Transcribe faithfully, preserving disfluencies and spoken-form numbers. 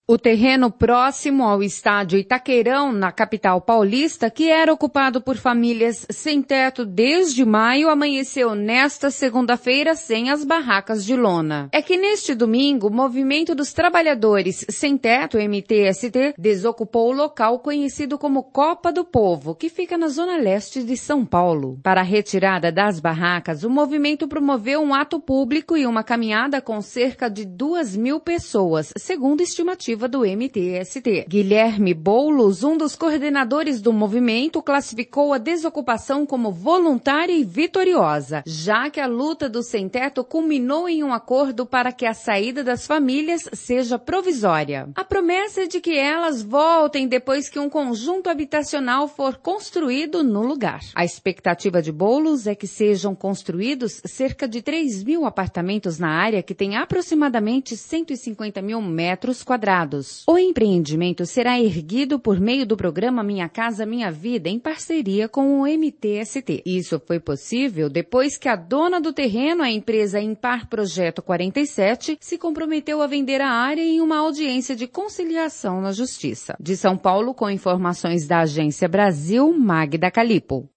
O terreno próximo ao estádio Itaquerão, na capital paulista, que era ocupado por famílias sem teto desde maio, amanheceu nesta segunda-feira sem as barracas de lona. É que neste domingo, o Movimento dos Trabalhadores Sem Teto, M T S T, desocupou o local conhecido como Copa do Povo, que fica na zona leste de São Paulo. Para a retirada das barracas, o movimento promoveu um ato público e uma caminhada com cerca de duas mil pessoas, segundo estimativa do M T S T. Guilherme Boulos, um dos coordenadores do movimento, classificou a desocupação como voluntária e vitoriosa, já que a luta do sem-teto culminou em um acordo para que a saída das famílias seja provisória. A promessa é de que elas voltem depois que um conjunto habitacional for construído no lugar. A expectativa de Boulos é que sejam construídos cerca de três mil apartamentos na área, que tem aproximadamente cento e cinquenta mil metros quadrados. O empreendimento será erguido por meio do programa Minha Casa Minha Vida, em parceria com o M T S T. Isso foi possível depois que a dona do terreno, a empresa Impar Projeto quarenta e sete, se comprometeu a vender a área em uma audiência de conciliação na Justiça. De São Paulo, com informações da Agência Brasil, Magda Calipo.